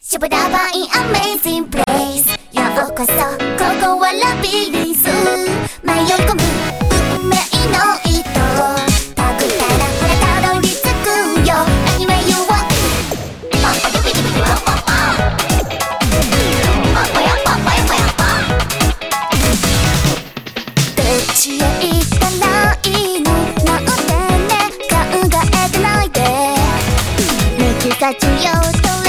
シャバダバインアメージンプレイスようこそここはラビリンス迷い込む運命の糸たぐったらほらたどり着くよ Anyway you want パパピピピピパパパパパやパパやパやパどっちへ行ったらいいのなんてね考えてないで抜きが重要と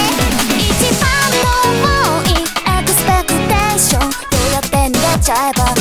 ちゃえば